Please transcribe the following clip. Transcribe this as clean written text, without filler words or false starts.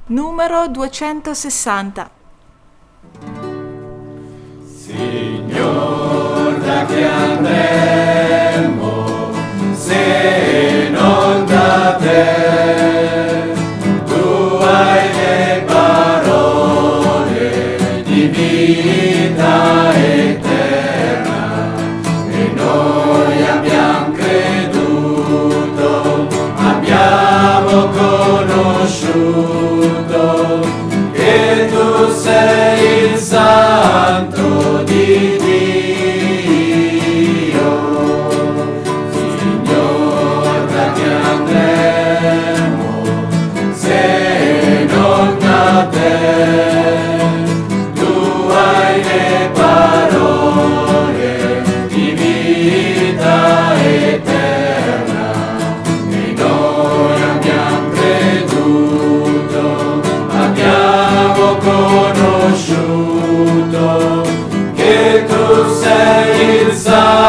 numero 260. Signor, da che andremo se non da te? Tu hai le parole di vita eterna e noi abbiamo creduto, abbiamo conosciuto che tu sei il Santo di Dio. Signor, da che andremo se non da te? Tu hai le parole di vita eterna e noi abbiamo creduto, abbiamo conosciuto che tu sei il Santo